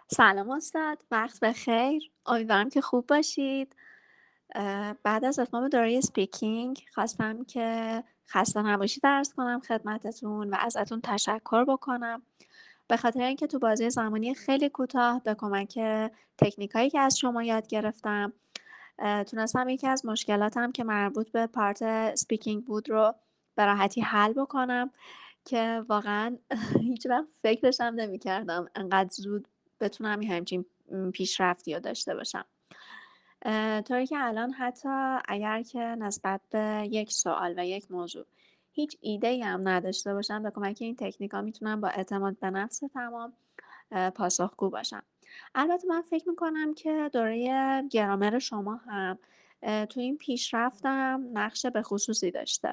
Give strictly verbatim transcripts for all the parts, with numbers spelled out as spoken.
سلام استاد، وقت بخیر. امیدوارم که خوب باشید. اه، بعد از اتمام دوره اسپیکینگ خواستم که خسته نباشید عرض کنم خدمتتون و ازتون تشکر بکنم به خاطر اینکه تو بازه زمانی خیلی کوتاه به کمک تکنیکایی که از شما یاد گرفتم اه، تونستم یکی از مشکلاتم که مربوط به پارت اسپیکینگ بود رو به راحتی حل بکنم که واقعا هیچ وقت فکرش هم نمی‌کردم انقدر زود بتونم یه همچین م، پیشرفتی رو داشته باشم. اه، طوری که الان حتی اگر که نسبت به یک سوال و یک موضوع هیچ ایده‌ای هم نداشته باشم به کمک این تکنیک‌ها میتونم با اعتماد به نفس تمام اه، پاسخگو باشم. البته من فکر میکنم که دوره گرامر شما هم اه، تو این پیشرفتم نقش به خصوصی داشته.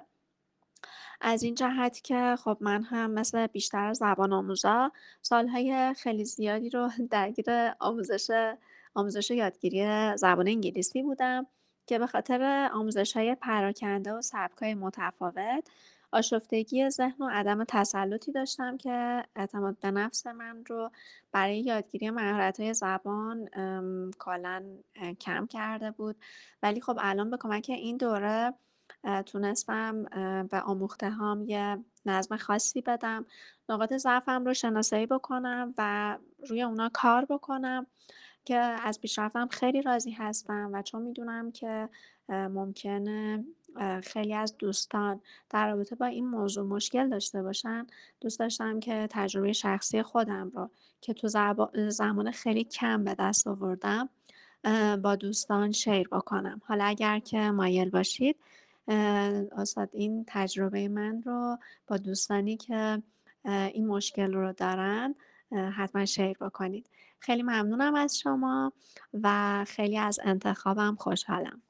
از این جهت که خب من هم مثل بیشتر زبان آموزا سالهای خیلی زیادی رو درگیر آموزش آموزش و یادگیری زبان انگلیسی بودم که به خاطر آموزش‌های پراکنده و سبک‌های متفاوت، آشفتگی ذهن و عدم تسلطی داشتم که اعتماد به نفس من رو برای یادگیری مهارت‌های زبان ام، کلاً اه، کم کرده بود. ولی خب الان به کمک این دوره اه، تونستم اه، به آموخته‌هام یه نظم خاصی بدم، نقاط ضعفم رو شناسایی بکنم و روی اونا کار بکنم که از پیشرفتم خیلی راضی هستم و چون میدونم که اه، ممکنه اه، خیلی از دوستان در رابطه با این موضوع مشکل داشته باشن، دوست داشتم که تجربه شخصی خودم رو که تو زبا- زمان خیلی کم به دست آوردم اه، با دوستان شیر بکنم. حالا اگر که مایل باشید اه، استاد این تجربه من رو با دوستانی که اه، این مشکل رو دارن اه، حتما شیر بکنید. خیلی ممنونم از شما و خیلی از انتخابم خوشحالم.